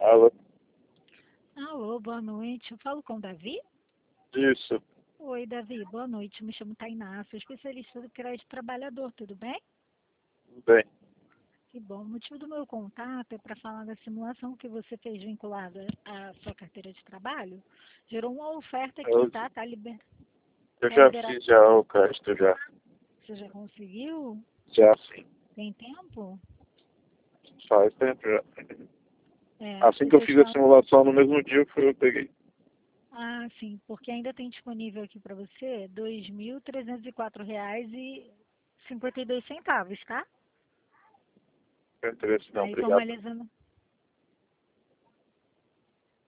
Alô? Alô, boa noite. Eu falo com o Davi? Isso. Oi, Davi, boa noite. Me chamo Tainá, sou especialista do crédito trabalhador, tudo bem? Tudo bem. Que bom. O motivo do meu contato é para falar da simulação que você fez vinculada à sua carteira de trabalho. Gerou uma oferta aqui, Eu, tá? eu Tá já liberado. fiz já o crédito já. Você já conseguiu? Já sim. Tem tempo? Faz tempo já. Assim que Deixa eu eu fiz te a falar. simulação no mesmo dia que eu peguei. Ah, sim, porque ainda tem disponível aqui para você R$ 2.304,52, tá? Não tem interesse não, Aí obrigado. formalizando.